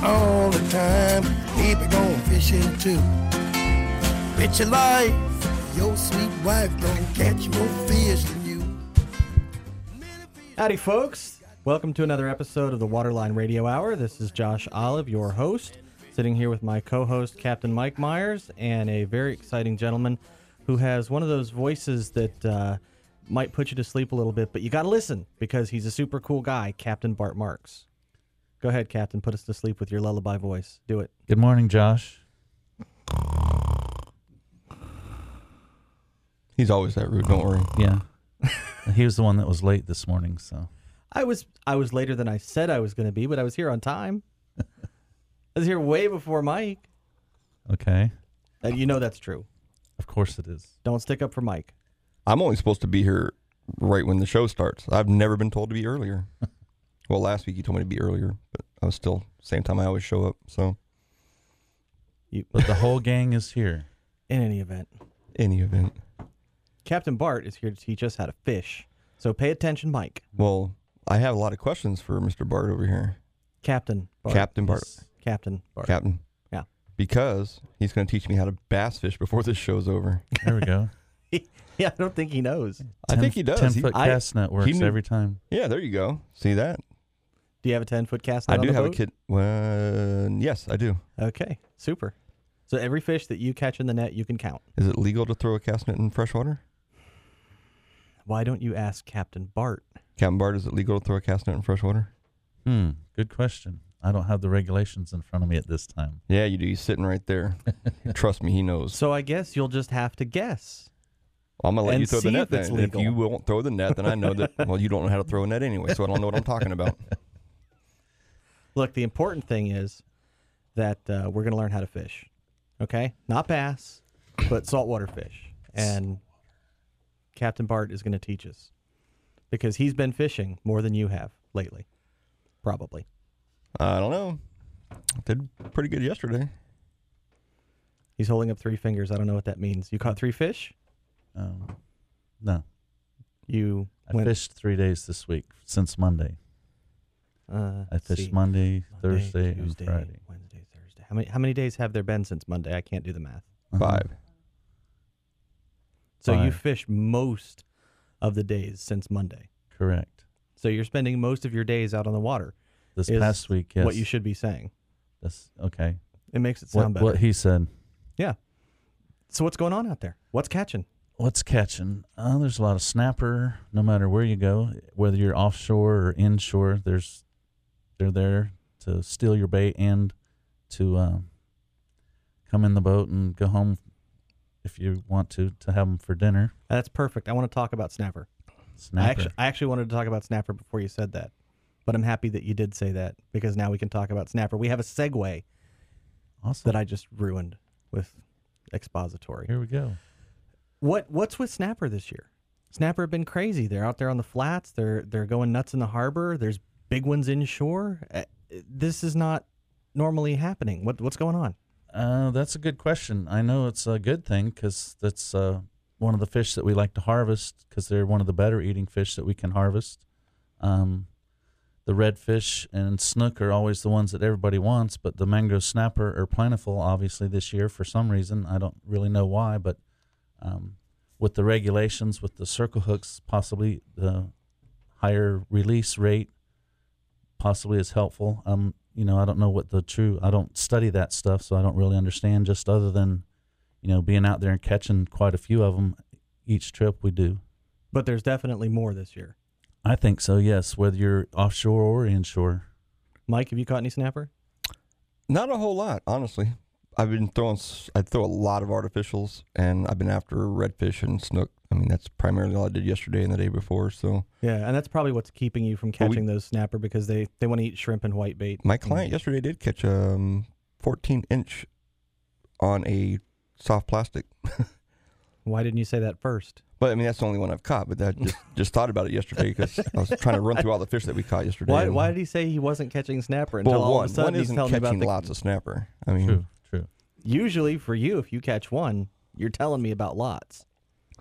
all the time. Keep it going fishing too. Bet your life, your sweet wife don't catch more fish than you. Howdy, folks. Welcome to another episode of the Waterline Radio Hour. This is Josh Olive, your host, sitting here with my co-host, Captain Mike Myers, and a very exciting gentleman who has one of those voices that might put you to sleep a little bit, but you got to listen because he's a super cool guy, Captain Bart Marks. Go ahead, Captain. Put us to sleep with your lullaby voice. Do it. Good morning, Josh. He's always that rude, don't worry. Yeah. He was the one that was late this morning, so. I was later than I said I was going to be, but I was here on time. I was here way before Mike. Okay. You know that's true. Of course it is. Don't stick up for Mike. I'm only supposed to be here right when the show starts. I've never been told to be earlier. Well, last week you told me to be earlier, but I was still same time I always show up. So, But the whole gang is here. In any event. Any event. Captain Bart is here to teach us how to fish. So pay attention, Mike. Well, I have a lot of questions for Mr. Bart over here. Captain Bart. Captain Bart. Yes. Captain Bart. Captain. Yeah. Because he's going to teach me how to bass fish before this show's over. There we go. Yeah, I don't think he knows. I think he does. 10-foot cast net works every time. Yeah, there you go. See that? Do you have a 10-foot cast net I do on the have boat? a kid. Well, yes, I do. Okay, super. So every fish that you catch in the net, you can count. Is it legal to throw a cast net in freshwater? Why don't you ask Captain Bart? Captain Bart, is it legal to throw a cast net in freshwater? Good question. I don't have the regulations in front of me at this time. Yeah, you do. He's sitting right there. Trust me, he knows. So I guess you'll just have to guess. Well, I'm going to let and you throw the see net if it's then. If legal. you won't throw the net, then I know that, well, you don't know how to throw a net anyway, so I don't know what I'm talking about. Look, the important thing is that we're going to learn how to fish. Okay? Not bass, but saltwater fish. And Captain Bart is going to teach us. Because he's been fishing more than you have lately. Probably. I don't know. Did pretty good yesterday. He's holding up 3 fingers. I don't know what that means. You caught 3 fish? No. You I fished 3 days this week since Monday. I fished Monday, Thursday, Tuesday, and Friday. Wednesday, Thursday. How many days have there been since Monday? I can't do the math. 5. So you 5. fished most of the days since Monday. Correct. So you're spending most of your days out on the water. This is past week, yes. What you should be saying. That's okay. It makes it sound better. What he said. Yeah. So what's going on out there? What's catching? What's catching? There's a lot of snapper. No matter where you go, whether you're offshore or inshore, they're there to steal your bait and to come in the boat and go home if you want to have them for dinner. That's perfect. I want to talk about snapper. Snapper. I actually wanted to talk about snapper before you said that, but I'm happy that you did say that because now we can talk about snapper. We have a segue Awesome. that I just ruined with expository. Here we go. What's with snapper this year? Snapper have been crazy. They're out there on the flats. They're going nuts in the harbor. There's big ones inshore. This is not normally happening. What's going on? That's a good question. I know it's a good thing because that's one of the fish that we like to harvest because they're one of the better eating fish that we can harvest. The redfish and snook are always the ones that everybody wants, but the mangrove snapper are plentiful, obviously, this year for some reason. I don't really know why, but with the regulations, with the circle hooks, possibly the higher release rate possibly is helpful. I don't know what I don't study that stuff, so I don't really understand just other than, being out there and catching quite a few of them each trip we do. But there's definitely more this year. I think so, yes, whether you're offshore or inshore. Mike, have you caught any snapper? Not a whole lot, honestly. I throw a lot of artificials, and I've been after redfish and snook. I mean, that's primarily all I did yesterday and the day before. So Yeah, and that's probably what's keeping you from catching those snapper because they want to eat shrimp and whitebait. my client yesterday did catch a 14-inch on a soft plastic. Why didn't you say that first? But I mean, that's the only one I've caught. But that just thought about it yesterday because I was trying to run through all the fish that we caught yesterday. Why did he say he wasn't catching snapper until all of a sudden one he's isn't telling me about catching the lots of snapper. I mean, True. Usually for you, if you catch one, you're telling me about lots.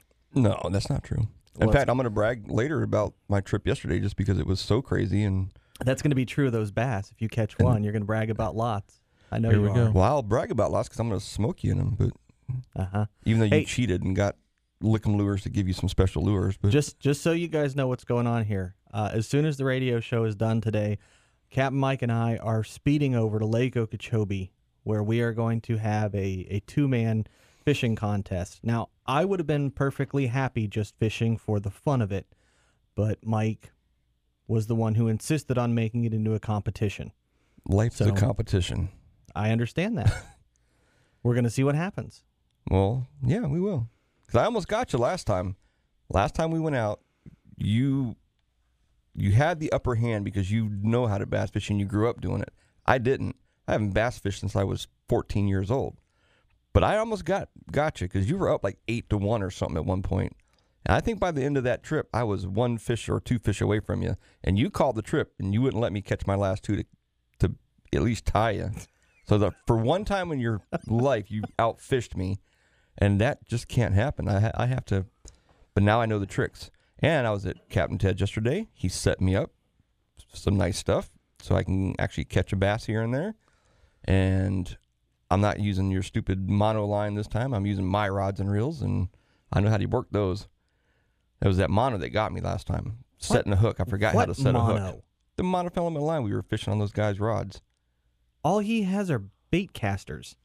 no, that's not true. Well, In fact, I'm going to brag later about my trip yesterday just because it was so crazy and That's going to be true of those bass. If you catch one, you're going to brag about lots. I know Here you we are. go. Well, I'll brag about lots because I'm going to smoke you in them. But even though you Hey. cheated and got Lick'em lures to give you some special lures, but Just so you guys know what's going on here. As soon as the radio show is done today, Captain Mike and I are speeding over to Lake Okeechobee, where we are going to have a two-man fishing contest. Now, I would have been perfectly happy just fishing for the fun of it, but Mike was the one who insisted on making it into a competition. life's a So- competition. I understand that. We're going to see what happens. Well, yeah, we will. Because I almost got you last time. Last time we went out, you had the upper hand because you know how to bass fish and you grew up doing it. I didn't. I haven't bass fished since I was 14 years old. But I almost got you because you were up like 8-1 or something at one point. And I think by the end of that trip, I was 1 fish or 2 fish away from you. And you called the trip and you wouldn't let me catch my last 2 to at least tie you. So for one time in your life, you outfished me. And that just can't happen. I have to, but now I know the tricks. And I was at Captain Ted's yesterday. He set me up some nice stuff so I can actually catch a bass here and there. And I'm not using your stupid mono line this time. I'm using my rods and reels, and I know how to work those. It was that mono that got me last time. Setting a hook. I forgot how to set a hook. The monofilament line we were fishing on those guys' rods. All he has are bait casters.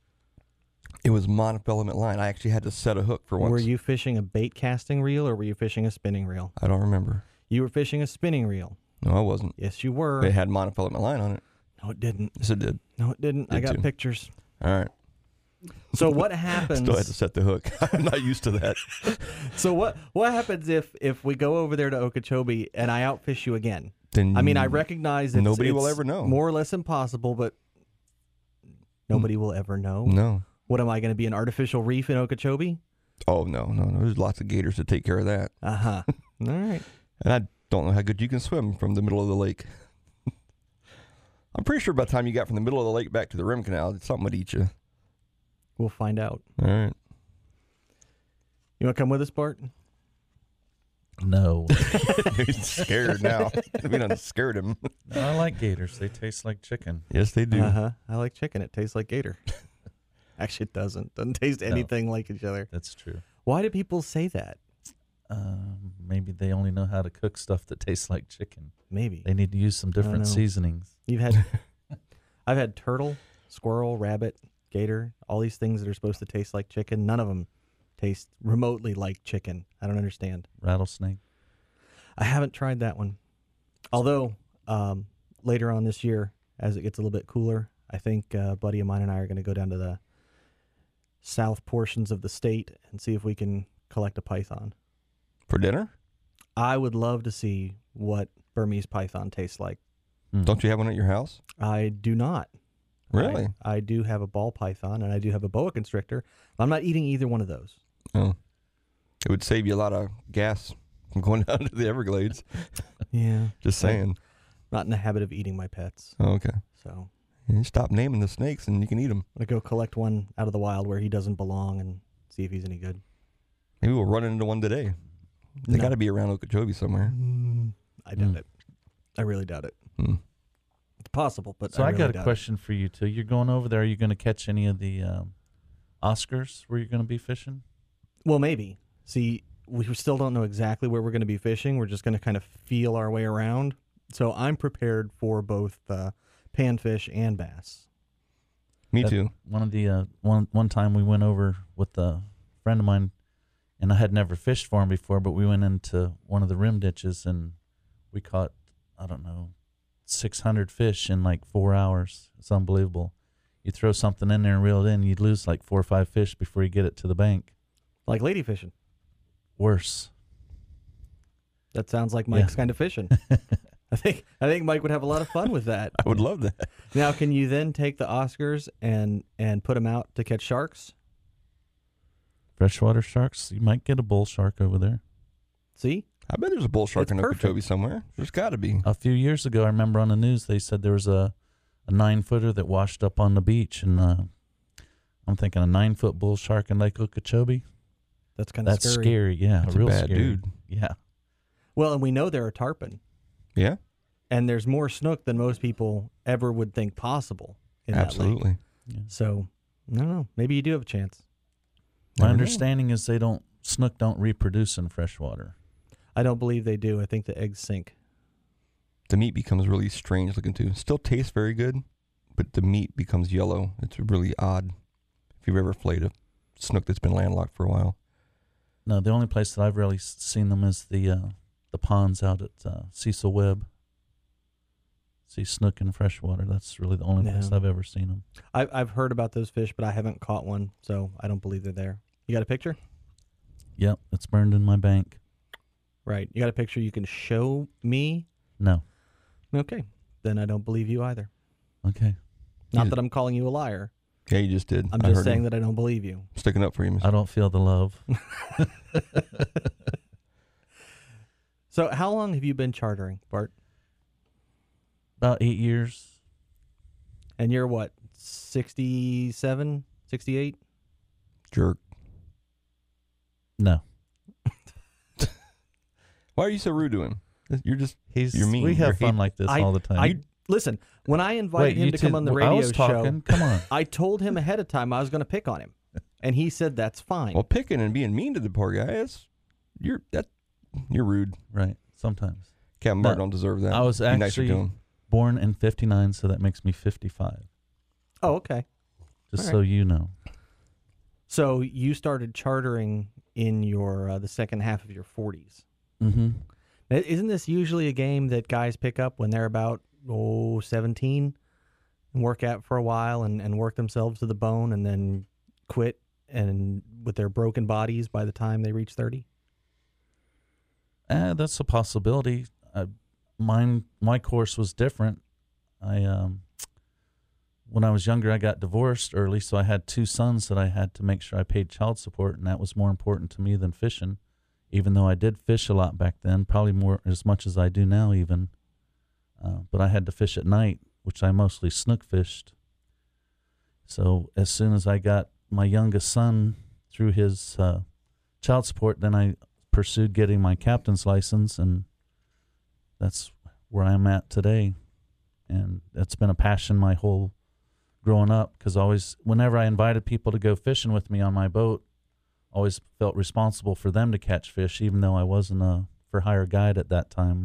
It was monofilament line. I actually had to set a hook for once. Were you fishing a bait casting reel or were you fishing a spinning reel? I don't remember. You were fishing a spinning reel. No, I wasn't. Yes, you were. It had monofilament line on it. No, it didn't. Yes, it did. No, it didn't. I Did got too. pictures. All right. So what happens? Still had to set the hook. I'm not used to that. So what happens if we go over there to Okeechobee and I outfish you again? Then I mean, I recognize it's, nobody will it's ever know. more or less impossible, but nobody will ever know. No. What am I going to be, an artificial reef in Okeechobee? Oh, no. There's lots of gators to take care of that. Uh-huh. All right. And I don't know how good you can swim from the middle of the lake. I'm pretty sure by the time you got from the middle of the lake back to the rim canal, something would eat you. We'll find out. All right. You want to come with us, Bart? No. He's scared now. We done scared him. I like gators. They taste like chicken. Yes, they do. Uh-huh. I like chicken. It tastes like gator. Actually, it doesn't. Doesn't taste anything like each other. That's true. Why do people say that? Maybe they only know how to cook stuff that tastes like chicken. Maybe. They need to use some different know. seasonings. I've had turtle, squirrel, rabbit, gator, all these things that are supposed to taste like chicken. None of them taste remotely like chicken. I don't understand. Rattlesnake. I haven't tried that one. Although, later on this year, as it gets a little bit cooler, I think a buddy of mine and I are going to go down to the south portions of the state and see if we can collect a python. For dinner? I would love to see what Burmese python tastes like. Don't you have one at your house? I do not. Really? I do have a ball python and I do have a boa constrictor. I'm not eating either one of those. Oh. It would save you a lot of gas from going down to the Everglades. Yeah. Just saying. Not in the habit of eating my pets. Oh, okay. So You stop naming the snakes and you can eat them. I'm going to go collect one out of the wild where he doesn't belong and see if he's any good. Maybe we'll run into one today. They No. got to be around Okeechobee somewhere. I doubt it. I really doubt it. Hmm. It's possible, but So I really got a doubt it. question for you too. You're going over there. Are you going to catch any of the Oscars where you're going to be fishing? Well, maybe. See, we still don't know exactly where we're going to be fishing. We're just going to kind of feel our way around. So I'm prepared for both panfish and bass. Me too. One of the one time we went over with a friend of mine, and I had never fished for him before, but we went into one of the rim ditches and we caught, I don't know, 600 fish in like 4 hours. It's unbelievable. You throw something in there and reel it in, you'd lose like 4 or 5 fish before you get it to the bank. Like lady fishing. Worse. That sounds like Mike's kind of fishing. I think Mike would have a lot of fun with that. I would love that. Now, can you then take the Oscars and put them out to catch sharks? Freshwater sharks, you might get a bull shark over there. See? I bet there's a bull shark It's in perfect. Okeechobee somewhere. There's got to be. A few years ago, I remember on the news, they said there was a 9-footer that washed up on the beach, and I'm thinking a 9-foot bull shark in Lake Okeechobee. That's kind of That's scary. Yeah, That's a real bad scary. dude. Yeah. Well, and we know there are tarpon. Yeah? and there's more snook than most people ever would think possible in that lake. Absolutely. So, I don't know. Maybe you do have a chance. My Never know. understanding is snook don't reproduce in freshwater. I don't believe they do. I think the eggs sink. The meat becomes really strange looking too. Still tastes very good, but the meat becomes yellow. It's really odd. If you've ever filleted a snook that's been landlocked for a while. No, the only place that I've really seen them is the ponds out at Cecil Webb. See snook in freshwater. That's really the only place I've ever seen them. I've heard about those fish, but I haven't caught one, so I don't believe they're there. You got a picture? Yep, it's burned in my bank. Right. You got a picture you can show me? No. Okay. Then I don't believe you either. Okay. Not that I'm calling you a liar. Yeah, you just did. I'm just saying that I don't believe you. Sticking up for you, Mr. I don't feel the love. So how long have you been chartering, Bart? About 8 years. And you're what, 67, 68? Jerk. No. Why are you so rude to him? You're mean. We You're have fun like this all the time. Listen, when I invited him to come on the I radio was talking. show, Come on. I told him ahead of time I was going to pick on him. And he said that's fine. Well, picking and being mean to the poor guy you're rude. Right. Sometimes. Captain Bart don't deserve that. I was Be nicer to actually him. born in 59, so that makes me 55. Oh, okay. Just All so you know. So you started chartering in your the second half of your 40s. Mm-hmm. Isn't this usually a game that guys pick up when they're about 17 and work out for a while and work themselves to the bone and then quit and with their broken bodies by the time they reach 30? That's a possibility. My course was different. When I was younger, I got divorced early, so I had 2 sons that I had to make sure I paid child support, and that was more important to me than fishing, even though I did fish a lot back then, probably more as much as I do now even. But I had to fish at night, which I mostly snook fished. So as soon as I got my youngest son through his child support, then I pursued getting my captain's license, and that's where I'm at today. And that's been a passion my whole growing up, because whenever I invited people to go fishing with me on my boat, always felt responsible for them to catch fish, even though I wasn't a for-hire guide at that time.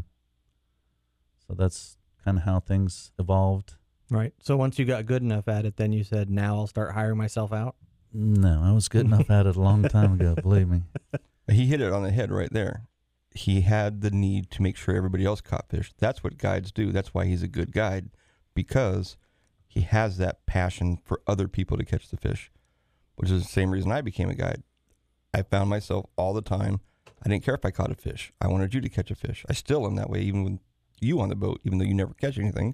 So that's kind of how things evolved. Right. So once you got good enough at it, then you said, now I'll start hiring myself out? No, I was good enough at it a long time ago, believe me. He hit it on the head right there. He had the need to make sure everybody else caught fish. That's what guides do. That's why he's a good guide, because he has that passion for other people to catch the fish, which is the same reason I became a guide. I found myself all the time. I didn't care if I caught a fish. I wanted you to catch a fish. I still am that way, even with you on the boat, even though you never catch anything.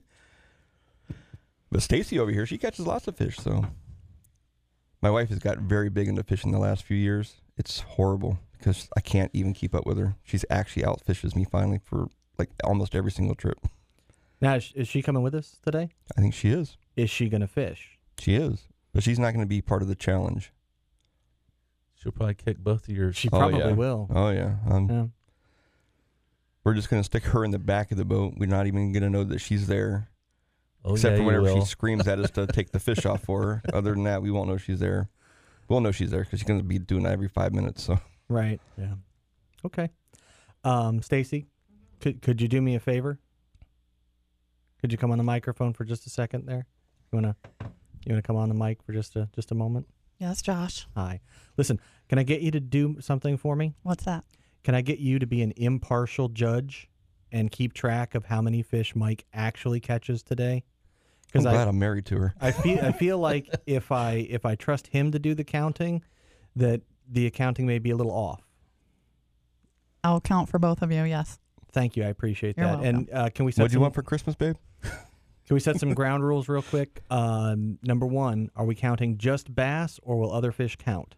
But Stacy over here, she catches lots of fish. So my wife has got very big into fishing the last few years. It's horrible because I can't even keep up with her. She's actually outfishes me finally for like almost every single trip. Now, is she coming with us today? I think she is. Is she going to fish? She is. But she's not going to be part of the challenge. She'll probably kick both of yours. She probably will. Oh, yeah. Yeah. We're just going to stick her in the back of the boat. We're not even going to know that she's there. Oh, Except yeah, for whenever you she will. screams at us to take the fish off for her. Other than that, we won't know she's there. We'll know she's there because she's going to be doing that every 5 minutes. So Right. Yeah. Okay. Stacy, could you do me a favor? Could you come on the microphone for just a second there? You wanna come on the mic for just a moment? Yes, Josh. Hi. Listen, can I get you to do something for me? What's that? Can I get you to be an impartial judge and keep track of how many fish Mike actually catches today? I'm glad I'm married to her. I feel like if I trust him to do the counting, that the accounting may be a little off. I'll count for both of you, yes. Thank you. I appreciate You're that. welcome. And can we set What do you want for Christmas, babe? Can we set some ground rules real quick? Number one, are we counting just bass, or will other fish count?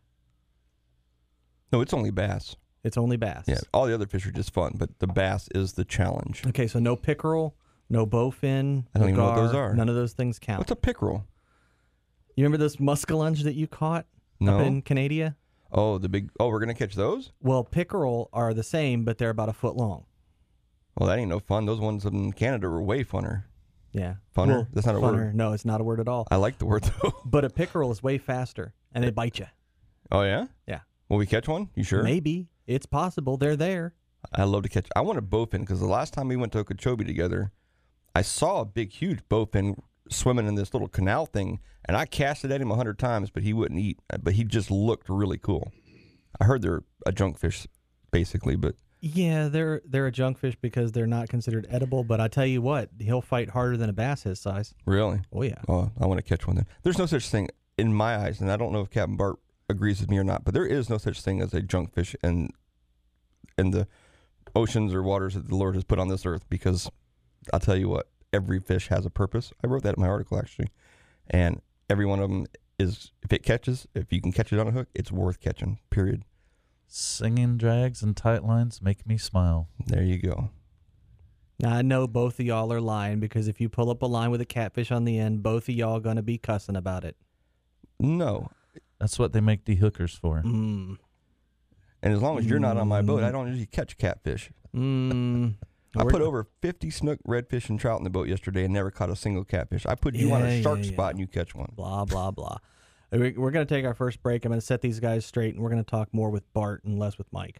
No, it's only bass. It's only bass. Yeah, all the other fish are just fun, but the bass is the challenge. Okay, so no pickerel, no bowfin. I don't even know what gar, those are. None of those things count. What's a pickerel? You remember this muskellunge that you caught No. up in Canada? Oh, we're going to catch those? Well, pickerel are the same, but they're about a foot long. Well, that ain't no fun. Those ones in Canada were way funner. Yeah. Funner? Well, That's not a funner. word. No, it's not a word at all. I like the word, though. But a pickerel is way faster, and they bite you. Oh, yeah? Yeah. Will we catch one? You sure? Maybe. It's possible. They're there. I love to catch. I want a bowfin because the last time we went to Okeechobee together, I saw a big, huge bowfin swimming in this little canal thing, and I casted at him 100 times, but he wouldn't eat. But he just looked really cool. I heard they're a junk fish, basically, but Yeah, they're a junkfish because they're not considered edible. But I tell you what, he'll fight harder than a bass his size. really? Oh yeah. Oh, I want to catch one then. There's no such thing in my eyes, and I don't know if Captain Bart agrees with me or not, but there is no such thing as a junk fish in the oceans or waters that the Lord has put on this earth, because I'll tell you what, every fish has a purpose. I wrote that in my article, actually, and every one of them is, if you can catch it on a hook, it's worth catching, period. Singing drags and tight lines make me smile. There you go. Now, I know both of y'all are lying, because if you pull up a line with a catfish on the end, both of y'all going to be cussing about it. No. That's what they make dehookers for. Mm. And as long as you're not on my boat, I don't usually catch catfish. Mm. I put over 50 snook, redfish, and trout in the boat yesterday and never caught a single catfish. I put you on a shark spot and you catch one. Blah, blah, blah. We're going to take our first break. I'm going to set these guys straight, and we're going to talk more with Bart and less with Mike.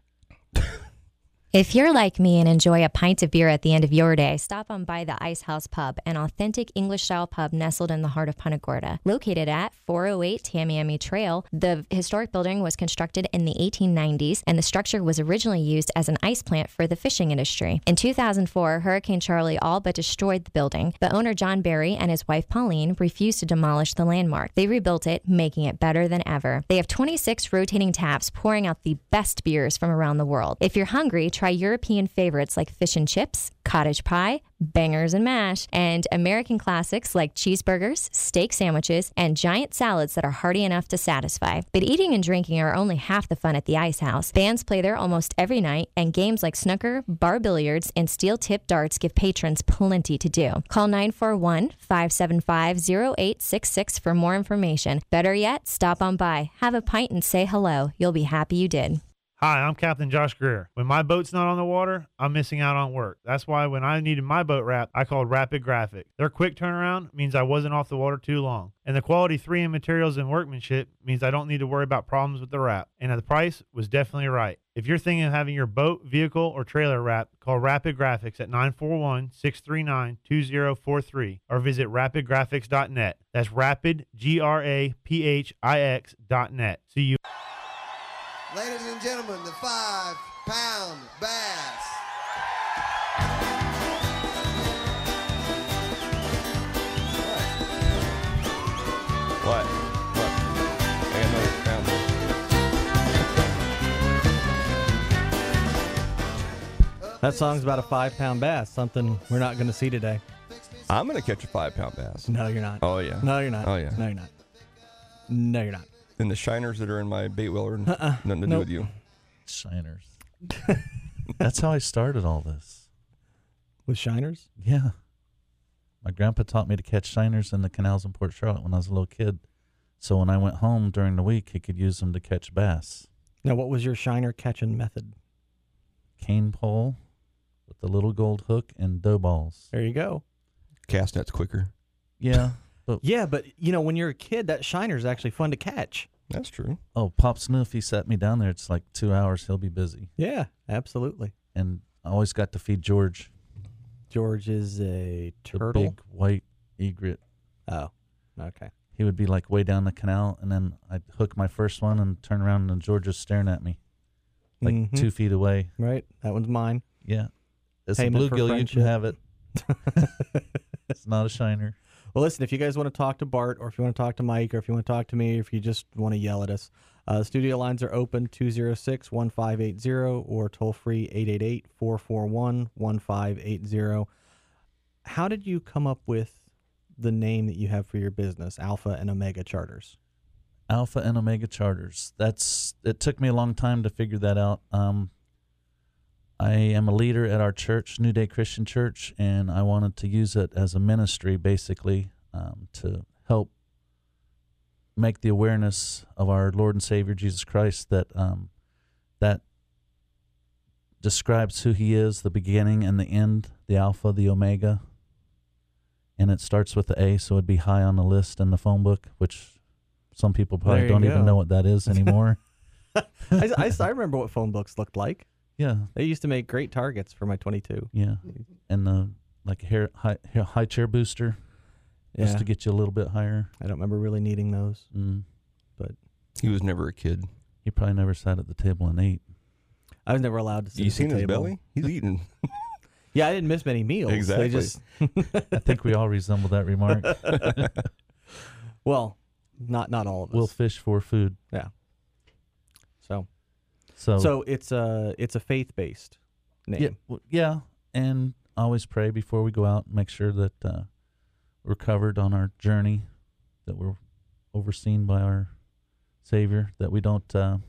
If you're like me and enjoy a pint of beer at the end of your day, stop on by the Ice House Pub, an authentic English-style pub nestled in the heart of Punta Gorda. Located at 408 Tamiami Trail, the historic building was constructed in the 1890s, and the structure was originally used as an ice plant for the fishing industry. In 2004, Hurricane Charlie all but destroyed the building, but owner John Barry and his wife Pauline refused to demolish the landmark. They rebuilt it, making it better than ever. They have 26 rotating taps pouring out the best beers from around the world. If you're hungry, try European favorites like fish and chips, cottage pie, bangers and mash, and American classics like cheeseburgers, steak sandwiches, and giant salads that are hearty enough to satisfy. But eating and drinking are only half the fun at the Ice House. Bands play there almost every night, and games like snooker, bar billiards, and steel-tipped darts give patrons plenty to do. Call 941-575-0866 for more information. Better yet, stop on by, have a pint, and say hello. You'll be happy you did. Hi, I'm Captain Josh Greer. When my boat's not on the water, I'm missing out on work. That's why when I needed my boat wrapped, I called Rapid Graphics. Their quick turnaround means I wasn't off the water too long. And the quality 3M materials and workmanship means I don't need to worry about problems with the wrap. And the price was definitely right. If you're thinking of having your boat, vehicle, or trailer wrapped, call Rapid Graphics at 941-639-2043 or visit rapidgraphics.net. That's rapid, GRAPHIX.net. See you. Ladies and gentlemen, the 5-pound bass. What? I got another round. That song's about a 5-pound bass, something we're not going to see today. I'm going to catch a 5-pound bass. No, you're not. Oh, yeah. No, you're not. Oh, yeah. No, you're not. No, you're not. And the shiners that are in my bait well are nothing to do with you. Shiners. That's how I started all this. With shiners? Yeah. My grandpa taught me to catch shiners in the canals in Port Charlotte when I was a little kid. So when I went home during the week, he could use them to catch bass. Now, what was your shiner catching method? Cane pole with the little gold hook and dough balls. There you go. Cast net's quicker. Yeah. Yeah, but, when you're a kid, that shiner's actually fun to catch. That's true. Oh, Pop Snoo, if he set me down there, it's like 2 hours, he'll be busy. Yeah, absolutely. And I always got to feed George. George is a turtle? The big white egret. Oh, okay. He would be like way down the canal, and then I'd hook my first one and turn around, and George was staring at me like 2 feet away. Right, that one's mine. Yeah. It's Payment a for bluegill, you friendship. can have it. It's not a shiner. Well, listen, if you guys want to talk to Bart, or if you want to talk to Mike, or if you want to talk to me, or if you just want to yell at us, studio lines are open 206-1580 or toll free 888-441-1580. How did you come up with the name that you have for your business, Alpha and Omega Charters? Alpha and Omega Charters. It took me a long time to figure that out. I am a leader at our church, New Day Christian Church, and I wanted to use it as a ministry, basically, to help make the awareness of our Lord and Savior Jesus Christ that describes who he is, the beginning and the end, the Alpha, the Omega. And it starts with the A, so it'd be high on the list in the phone book, which some people probably There you don't even go. know what that is anymore. I remember what phone books looked like. Yeah, They used to make great targets for my 22. yeah. And like a high chair booster, Yeah, just to get you a little bit higher. I don't remember really needing those. He was never a kid. He probably never sat at the table and ate. I was never allowed to sit You at the seen his table. belly? He's eating. Yeah, I didn't miss many meals. They Exactly. just I think we all resemble that remark. well, not all of us. We'll fish for food. So So it's a faith-based name. yeah, and always pray before we go out. Make sure that we're covered on our journey, that we're overseen by our Savior, that we don't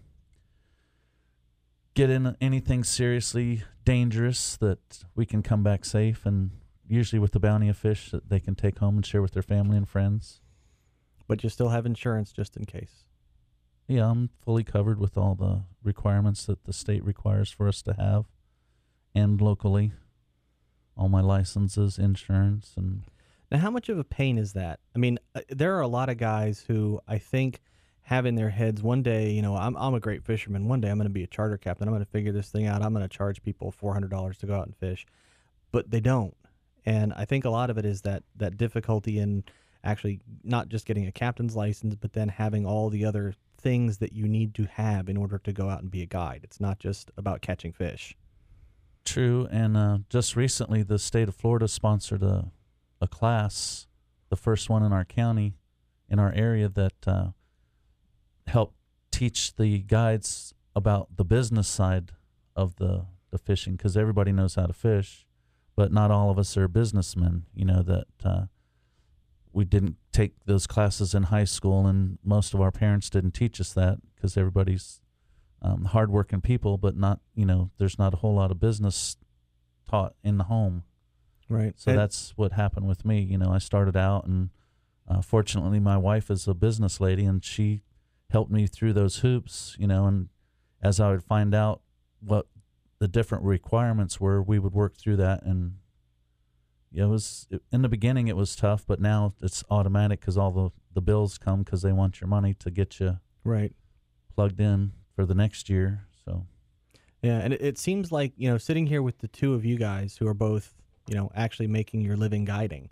get in anything seriously dangerous, that we can come back safe, and usually with the bounty of fish that they can take home and share with their family and friends. But you still have insurance just in case. Yeah, I'm fully covered with all the requirements that the state requires for us to have, and locally, all my licenses, insurance, and Now, how much of a pain is that? I mean, there are a lot of guys who I think have in their heads one day, you know, I'm a great fisherman. One day I'm going to be a charter captain. I'm going to figure this thing out. I'm going to charge people $400 to go out and fish. But they don't. And I think a lot of it is that difficulty in actually not just getting a captain's license, but then having all the other things that you need to have in order to go out and be a guide. It's not just about catching fish. true. And just recently, the state of Florida sponsored a class, the first one in our county, in our area, that helped teach the guides about the business side of the fishing, because everybody knows how to fish, but not all of us are businessmen. You know, that we didn't take those classes in high school, and most of our parents didn't teach us that, because everybody's hardworking people, but not, you know, there's not a whole lot of business taught in the home. Right. So that's what happened with me. You know, I started out, and fortunately my wife is a business lady, and she helped me through those hoops, you know, and as I would find out what the different requirements were, we would work through that. And in the beginning it was tough, but now it's automatic, because all the bills come because they want your money to get you right. plugged in for the next year. So Yeah, and it seems like, you know, sitting here with the two of you guys who are both, you know, actually making your living guiding,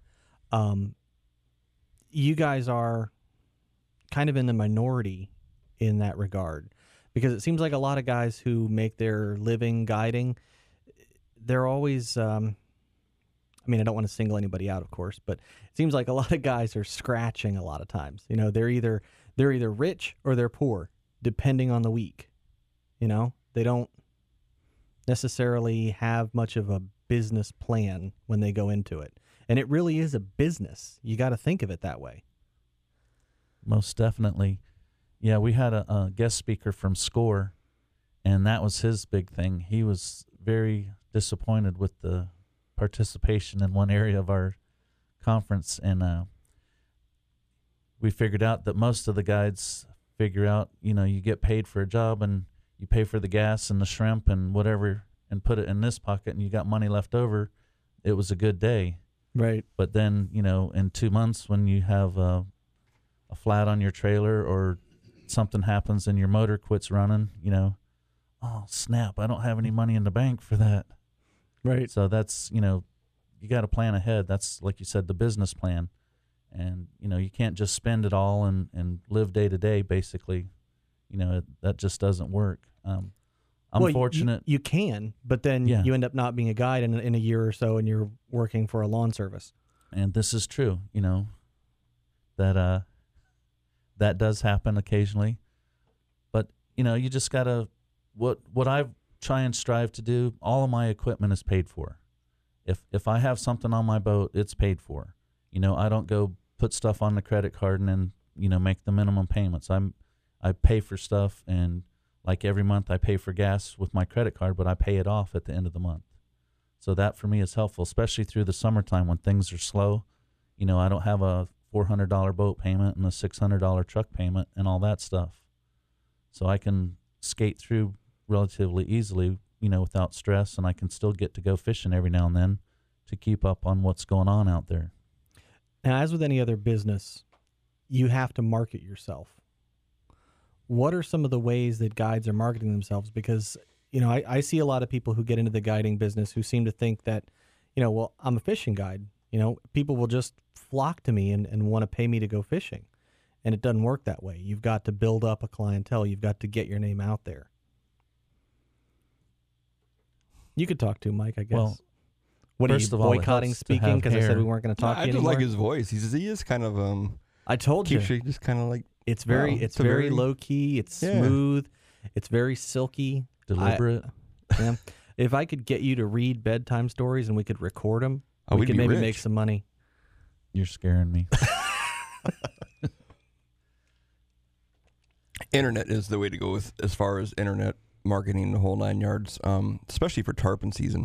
you guys are kind of in the minority in that regard, because it seems like a lot of guys who make their living guiding, they're always, I mean, I don't want to single anybody out, of course, but it seems like a lot of guys are scratching a lot of times. You know, they're either rich or they're poor, depending on the week. You know, they don't necessarily have much of a business plan when they go into it. And it really is a business. You got to think of it that way. most definitely. Yeah, we had a guest speaker from SCORE, and that was his big thing. He was very disappointed with the participation in one area of our conference, and we figured out that most of the guides figure out, you know, you get paid for a job and you pay for the gas and the shrimp and whatever and put it in this pocket and you got money left over. It was a good day. Right. But then, you know, in 2 months when you have a flat on your trailer or something happens and your motor quits running, you know, oh, snap, I don't have any money in the bank for that. Right. So that's, you know, you got to plan ahead. That's, like you said, the business plan. And, you know, you can't just spend it all and live day to day, basically. You know, that just doesn't work. I'm fortunate. You can, but then Yeah. you end up not being a guide in a year or so, and you're working for a lawn service. And this is true, you know, that that does happen occasionally. But, you know, you just got to, what I try and strive to do, all of my equipment is paid for. If I have something on my boat, it's paid for. You know, I don't go put stuff on the credit card and then, you know, make the minimum payments. I pay for stuff, and like every month I pay for gas with my credit card, but I pay it off at the end of the month. So that for me is helpful, especially through the summertime when things are slow. You know, I don't have a $400 boat payment and a $600 truck payment and all that stuff. So I can skate through relatively easily without stress, and I can still get to go fishing every now and then to keep up on what's going on out there. Now, as with any other business, you have to market yourself. What are some of the ways that guides are marketing themselves? Because, I see a lot of people who get into the guiding business who seem to think that, well, I'm a fishing guide. People will just flock to me and want to pay me to go fishing. And it doesn't work that way. You've got to build up a clientele. You've got to get your name out there. You could talk to Mike, I guess. Well, what are you first of all, it boycotting helps to speaking have because I said hair. we weren't going to talk to I you just anymore? like his voice. He is kind of I told you. keeps you just kind of like It's very wow, it's very low key. It's Yeah. smooth. It's very silky. Deliberate. Yeah. If I could get you to read bedtime stories and we could record them, Oh, we we'd could be maybe rich. make some money. You're scaring me. Internet is the way to go with as far as internet marketing, the whole 9 yards. Especially for tarpon season,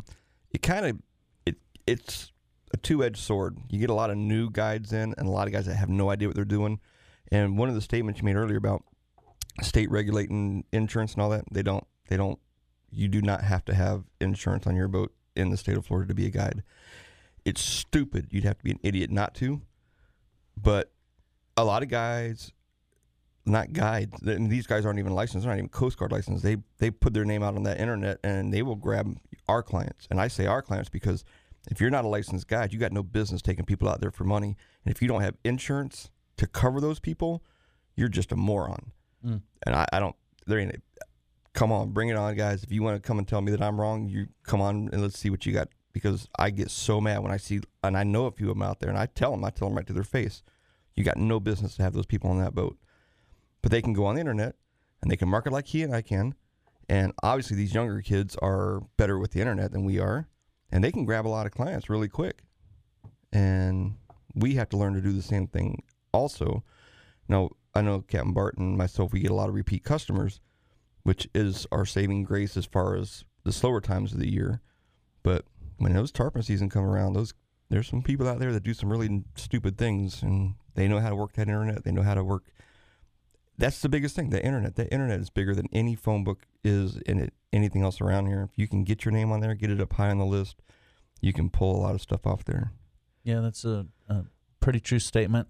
it's a two-edged sword. You get a lot of new guides in, and a lot of guys that have no idea what they're doing. And one of the statements you made earlier about state regulating insurance and all that, they don't. You do not have to have insurance on your boat in the state of Florida to be a guide. It's stupid. You'd have to be an idiot not to. But a lot of guys, not guides, and these guys aren't even licensed. They're not even Coast Guard licensed. They put their name out on that internet, and they will grab our clients. And I say our clients because if you're not a licensed guide, you got no business taking people out there for money. And if you don't have insurance to cover those people, you're just a moron. Mm. And I don't. There ain't. Come on, bring it on, guys. If you want to come and tell me that I'm wrong, you come on and let's see what you got. Because I get so mad when I see, and I know a few of them out there, and I tell them right to their face, you got no business to have those people on that boat. But they can go on the internet, and they can market like he and I can. And obviously these younger kids are better with the internet than we are, and they can grab a lot of clients really quick. And we have to learn to do the same thing also. Now, I know Captain Bart and myself, we get a lot of repeat customers, which is our saving grace as far as the slower times of the year. But when those tarpon season come around, there's some people out there that do some really stupid things, and they know how to work that internet. They know how to work. That's the biggest thing, the internet. The internet is bigger than any phone book is in anything else around here. If you can get your name on there, get it up high on the list, you can pull a lot of stuff off there. Yeah, that's a pretty true statement.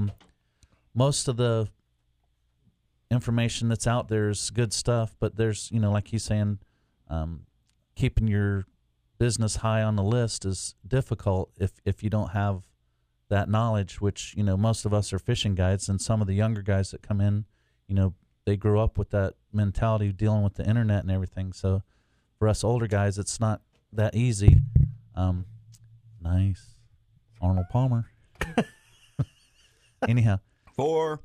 Most of the information that's out there is good stuff, but there's, like he's saying, keeping your business high on the list is difficult if you don't have that knowledge, which, most of us are fishing guides, and some of the younger guys that come in, they grew up with that mentality of dealing with the internet and everything. So for us older guys, it's not that easy. Nice. Arnold Palmer. Anyhow. 4.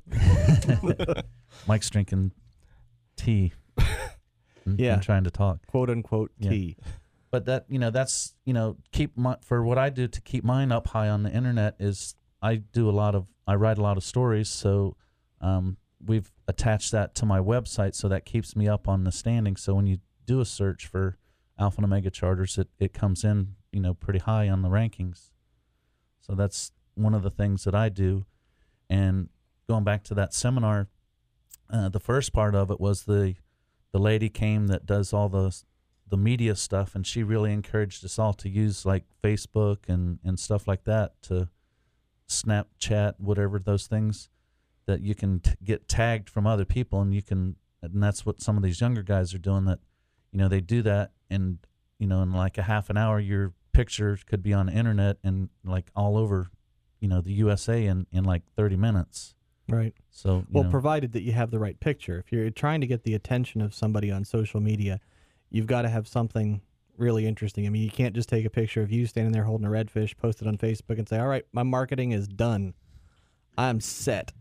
Mike's drinking tea. Yeah. And trying to talk. Quote unquote tea. But that, that's, for what I do to keep mine up high on the internet is I write a lot of stories. So we've attached that to my website. So that keeps me up on the standing. So when you do a search for Alpha and Omega charters, it comes in, pretty high on the rankings. So that's one of the things that I do. And going back to that seminar, the first part of it was the lady came that does all the media stuff, and she really encouraged us all to use like Facebook and stuff like that, to Snapchat, whatever, those things that you can get tagged from other people, and that's what some of these younger guys are doing, that they do that, and in like a half an hour your picture could be on the internet and like all over the USA in like 30 minutes. Right. So, provided that you have the right picture. If you're trying to get the attention of somebody on social media, you've got to have something really interesting. I mean, you can't just take a picture of you standing there holding a redfish, post it on Facebook, and say, all right, my marketing is done. I'm set.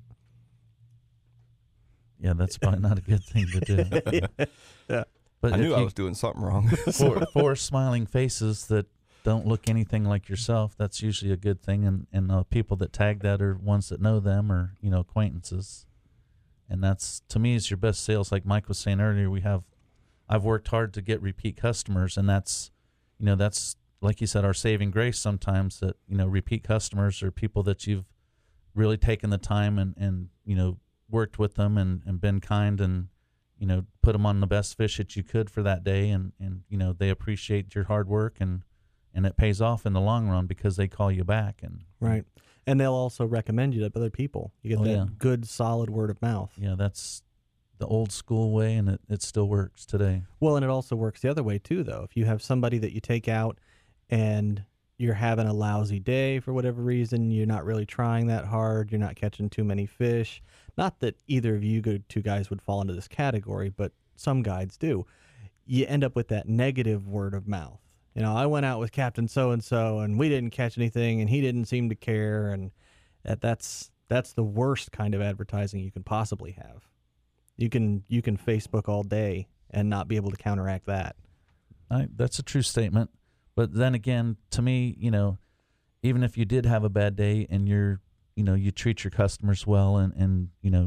Yeah, that's probably not a good thing to do. Yeah. But I knew I was doing something wrong. four smiling faces that don't look anything like yourself, that's usually a good thing. And people that tag that are ones that know them, or, acquaintances. And that's, to me, is your best sales. Like Mike was saying earlier, I've worked hard to get repeat customers, and that's like you said, our saving grace sometimes, that, repeat customers are people that you've really taken the time and worked with them and been kind, and, put them on the best fish that you could for that day, and they appreciate your hard work, and it pays off in the long run because they call you back. And Right. And they'll also recommend you to other people. You get that good, solid word of mouth. Yeah, that's the old school way, and it still works today. Well, and it also works the other way too, though. If you have somebody that you take out and you're having a lousy day for whatever reason, you're not really trying that hard, you're not catching too many fish. Not that either of you two guys would fall into this category, but some guides do. You end up with that negative word of mouth. I went out with Captain so-and-so, and we didn't catch anything, and he didn't seem to care, and that's the worst kind of advertising you can possibly have. You can Facebook all day and not be able to counteract that. That's a true statement. But then again, to me, even if you did have a bad day and you treat your customers well, and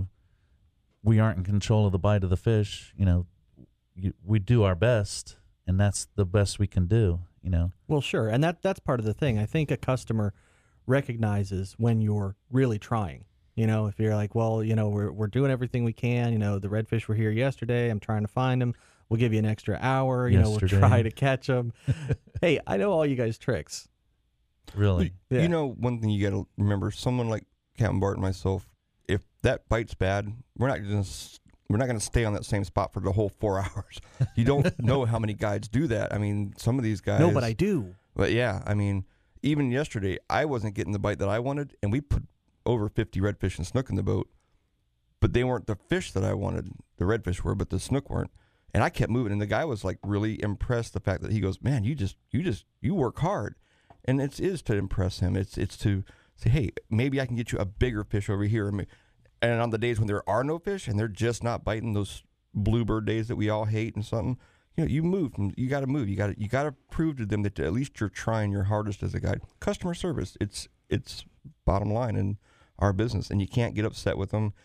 we aren't in control of the bite of the fish, we do our best, and that's the best we can do, Well, sure. And that's part of the thing. I think a customer recognizes when you're really trying. If you're like, well, we're doing everything we can. The redfish were here yesterday. I'm trying to find them. We'll give you an extra hour. We'll try to catch them. Hey, I know all you guys' tricks. Really? Yeah. One thing you got to remember, someone like Captain Bart and myself, if that bite's bad, we're not going to stay on that same spot for the whole 4 hours. You don't know how many guides do that. I mean, some of these guys. No, but I do. But yeah, I mean, even yesterday, I wasn't getting the bite that I wanted, and we put over 50 redfish and snook in the boat, but they weren't the fish that I wanted. The redfish were, but the snook weren't. And I kept moving, and the guy was like really impressed. The fact that he goes, man, you work hard, and it is to impress him. It's to say, hey, maybe I can get you a bigger fish over here. And on the days when there are no fish and they're just not biting, those bluebird days that we all hate and something, you move. You got to move. You got to prove to them that at least you're trying your hardest as a guide. Customer service, it's bottom line in our business, and you can't get upset with them.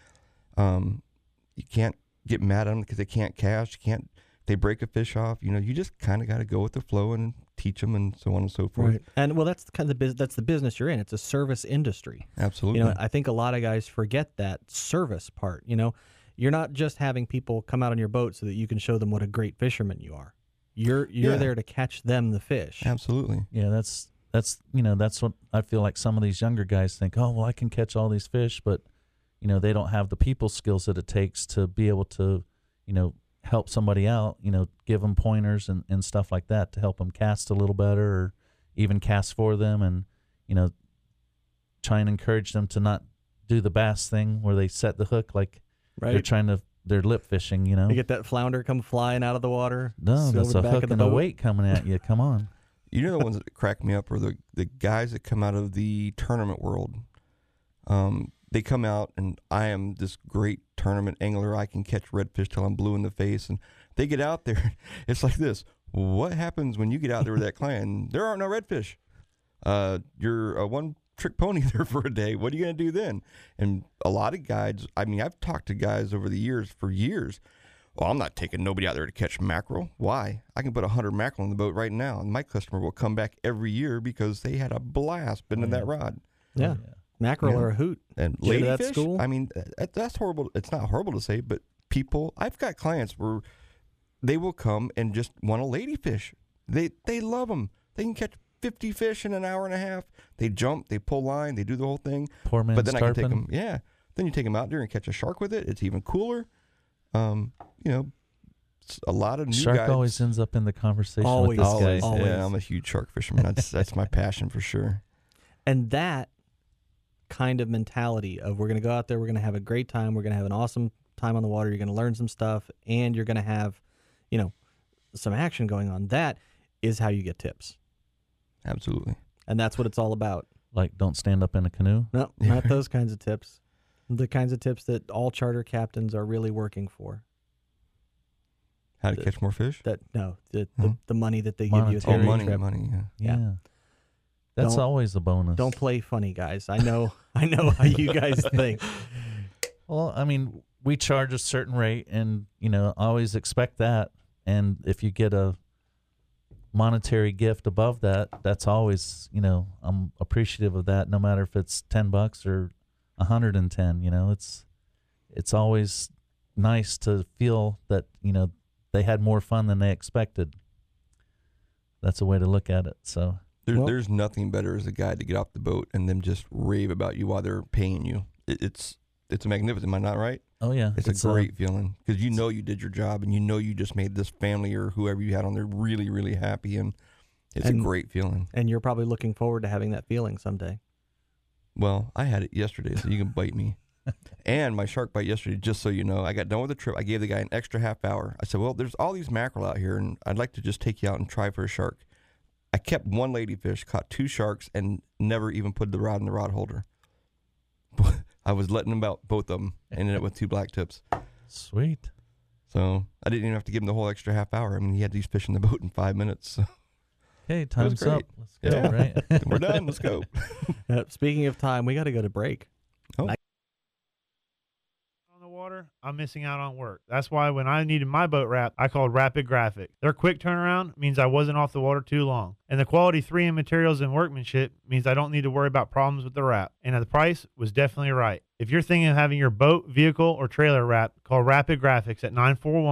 You can't get mad at them because they can't cast. If they break a fish off, you just kind of got to go with the flow and teach them, and so on and so forth. Right. And well, that's kind of that's the business you're in. It's a service industry. Absolutely. I think a lot of guys forget that service part. You're not just having people come out on your boat so that you can show them what a great fisherman you are. You're there to catch them the fish. Absolutely. Yeah, that's what I feel like some of these younger guys think, oh, well, I can catch all these fish, but they don't have the people skills that it takes to be able to help somebody out, give them pointers and stuff like that to help them cast a little better, or even cast for them, and try and encourage them to not do the bass thing where they set the hook like they're lip fishing. You get that flounder come flying out of the water. No, that's a hook and a weight coming at you. Come on. The ones that crack me up are the guys that come out of the tournament world. They come out, and I am this great tournament angler. I can catch redfish till I'm blue in the face. And they get out there. It's like this. What happens when you get out there with that client? There aren't no redfish. You're a one-trick pony there for a day. What are you going to do then? And a lot of guides, I've talked to guys over the years for years. Well, I'm not taking nobody out there to catch mackerel. Why? I can put 100 mackerel in the boat right now, and my customer will come back every year because they had a blast bending that rod. Yeah. Mackerel are a hoot. And ladyfish, that's horrible. It's not horrible to say, but I've got clients where they will come and just want a ladyfish. They love them. They can catch 50 fish in an hour and a half. They jump, they pull line, they do the whole thing. Poor man's But then tarpon. I can take them. Yeah. Then you take them out there and catch a shark with it. It's even cooler. A lot of new Shark guys. always ends up in the conversation Always. with this guy. Always. Yeah, I'm a huge shark fisherman. That's my passion for sure. And that kind of mentality of we're going to go out there, we're going to have a great time, we're going to have an awesome time on the water, you're going to learn some stuff, and you're going to have, some action going on. That is how you get tips. Absolutely. And that's what it's all about. Like, don't stand up in a canoe? No, not those kinds of tips. The kinds of tips that all charter captains are really working for. How to catch more fish? The money that they give you at the Monetary. trip. money. Yeah. That's Don't- always a bonus. Don't play funny, guys. I know how you guys think. Well, we charge a certain rate, and always expect that. And if you get a monetary gift above that, that's always, I'm appreciative of that. No matter if it's $10 or $110, it's always nice to feel that, they had more fun than they expected. That's a way to look at it. So there's nothing better as a guide to get off the boat and them just rave about you while they're paying you. It's magnificent. Am I not right? oh yeah, It's a great feeling because you did your job and you just made this family or whoever you had on there really, really happy, and it's a great feeling. And you're probably looking forward to having that feeling someday. Well, I had it yesterday, so you can bite me. And my shark bite yesterday, just so you know, I got done with the trip. I gave the guy an extra half hour. I said, well, there's all these mackerel out here, and I'd like to just take you out and try for a shark. I kept one ladyfish, caught 2 sharks, and never even put the rod in the rod holder. I was letting them out, both of them, and ended up with 2 black tips. Sweet. So I didn't even have to give him the whole extra half hour. I mean, he had these fish in the boat in 5 minutes. So. Okay, time's great. up. Let's go, right? We're done. Let's go. Speaking of time, we got to go to break. On the water, I'm missing out on work. That's why when I needed my boat wrap, I called Rapid Graphic. Their quick turnaround means I wasn't off the water too long. And the quality 3M materials and workmanship means I don't need to worry about problems with the wrap. And the price was definitely right. If you're thinking of having your boat, vehicle, or trailer wrapped, call Rapid Graphics at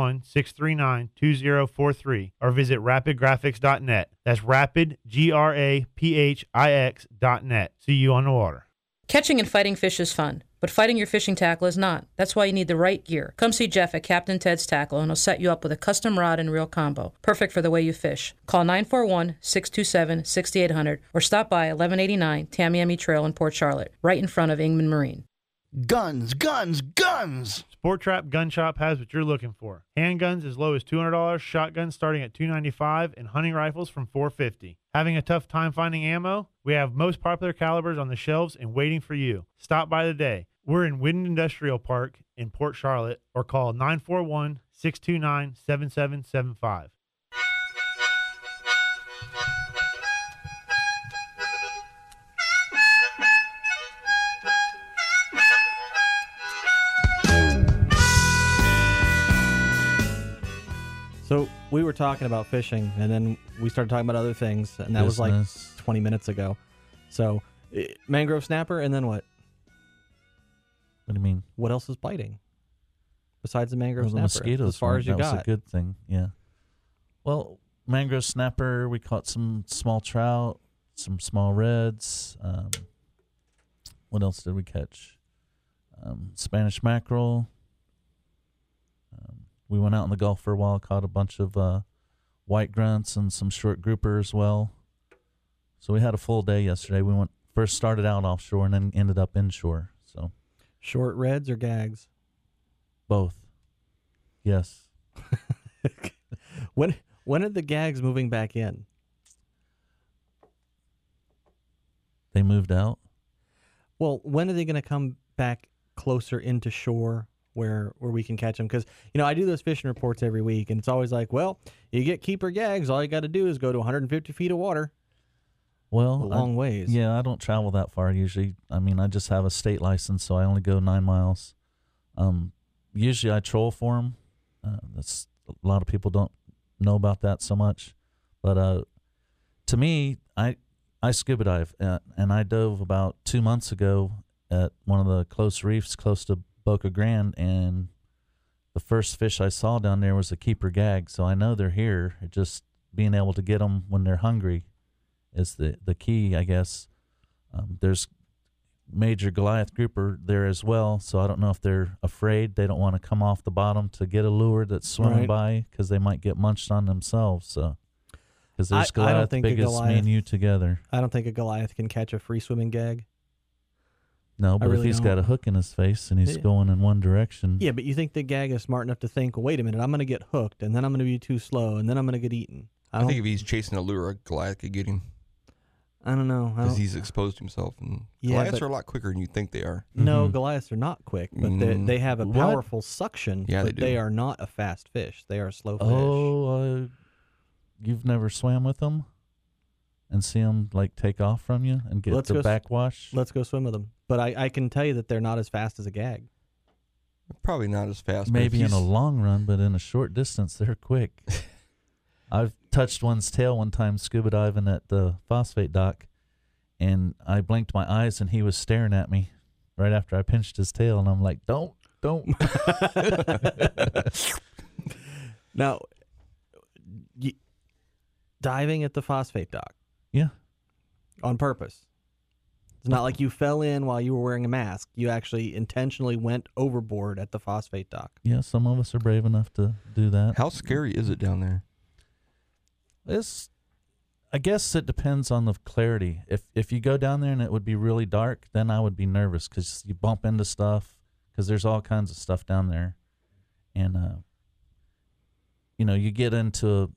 941-639-2043 or visit rapidgraphics.net. That's rapid, GRAPHIX.net. See you on the water. Catching and fighting fish is fun, but fighting your fishing tackle is not. That's why you need the right gear. Come see Jeff at Captain Ted's Tackle, and he'll set you up with a custom rod and reel combo, perfect for the way you fish. Call 941-627-6800 or stop by 1189 Tamiami Trail in Port Charlotte, right in front of Ingman Marine. Guns, guns, guns! Sport Trap Gun Shop has what you're looking for. Handguns as low as $200, shotguns starting at $295, and hunting rifles from $450. Having a tough time finding ammo? We have most popular calibers on the shelves and waiting for you. Stop by today. We're in Whidden Industrial Park in Port Charlotte or call 941-629-7775. So we were talking about fishing, and then we started talking about other things, and that was like 20 minutes ago. So mangrove snapper, and then what? What do you mean? What else is biting besides the mangrove The snapper? mosquitoes. As far as you that got. was a good thing. Yeah. Well, mangrove snapper. We caught some small trout, some small reds. What else did we catch? Spanish mackerel. We went out in the Gulf for a while, caught a bunch of white grunts and some short grouper as well. So we had a full day yesterday. We first started out offshore and then ended up inshore. So short reds or gags? Both. Yes. When are the gags moving back in? They moved out. Well, when are they going to come back closer into shore where we can catch them? Because, I do those fishing reports every week, and it's always like, well, you get keeper gags. All you got to do is go to 150 feet of water. Well, a long ways. Yeah, I don't travel that far usually. I mean, I just have a state license, so I only go 9 miles. Usually I troll for them. That's a lot of people don't know about that so much. But to me, I scuba dive, and I dove about 2 months ago at one of the close reefs close to Boca Grande, and the first fish I saw down there was a keeper gag. So I know they're here. Just being able to get them when they're hungry is the key, I guess. There's major Goliath grouper there as well, so I don't know if they're afraid. They don't want to come off the bottom to get a lure that's swimming by because they might get munched on themselves. So because there's Goliath big as me and you together. I don't think a Goliath can catch a free swimming gag. No, but if he's got a hook in his face and he's going in one direction. Yeah, but you think the gag is smart enough to think, well, wait a minute, I'm going to get hooked, and then I'm going to be too slow, and then I'm going to get eaten. I think if he's chasing a lure, a Goliath could get him. I don't know. Because he's exposed himself. And Goliaths are a lot quicker than you think they are. No, Goliaths are not quick, but they have a powerful suction, but they are not a fast fish. They are a slow fish. Oh, you've never swam with them and see them like take off from you and get the backwash? Let's go swim with them. But I can tell you that they're not as fast as a gag. Probably not as fast. Maybe in a long run, but in a short distance, they're quick. I've touched one's tail one time scuba diving at the phosphate dock, and I blinked my eyes, and he was staring at me right after I pinched his tail, and I'm like, don't Don't. Now, diving at the phosphate dock Yeah. on purpose. It's not like you fell in while you were wearing a mask. You actually intentionally went overboard at the phosphate dock. Yeah, some of us are brave enough to do that. How scary is it down there? I guess it depends on the clarity. If you go down there and it would be really dark, then I would be nervous because you bump into stuff, because there's all kinds of stuff down there. And, you get into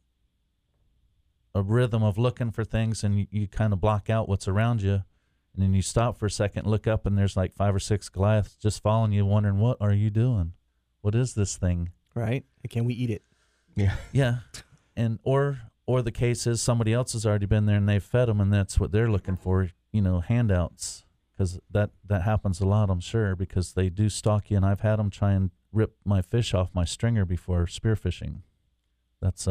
a rhythm of looking for things, and you kind of block out what's around you. And then you stop for a second, look up, and there's like 5 or 6 Goliaths just following you, wondering, what are you doing? What is this thing? Right? Can we eat it? Yeah. Yeah. And or the case is somebody else has already been there and they've fed them, and that's what they're looking for, handouts, because that happens a lot, I'm sure, because they do stalk you, and I've had them try and rip my fish off my stringer before spearfishing. That's